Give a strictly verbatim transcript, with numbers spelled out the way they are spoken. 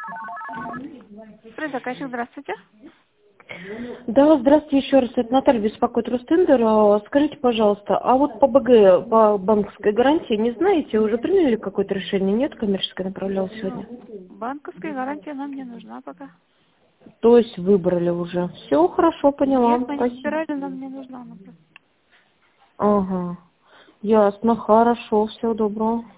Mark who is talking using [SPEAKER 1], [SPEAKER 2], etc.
[SPEAKER 1] Предзаказчик, здравствуйте.
[SPEAKER 2] Да, здравствуйте еще раз. Это Наталья беспокоит Ростендер. А, Скажите, пожалуйста, а вот по БГ, по банковской гарантии, не знаете, уже приняли какое-то решение? Нет, коммерческое направлял сегодня?
[SPEAKER 1] Банковская гарантия нам не нужна пока.
[SPEAKER 2] То есть выбрали уже. Все, хорошо, поняла.
[SPEAKER 1] Нет, мы не
[SPEAKER 2] Спасибо.
[SPEAKER 1] выбирали, нам не нужна она просто.
[SPEAKER 2] Ага. Ясно, хорошо, всего доброго.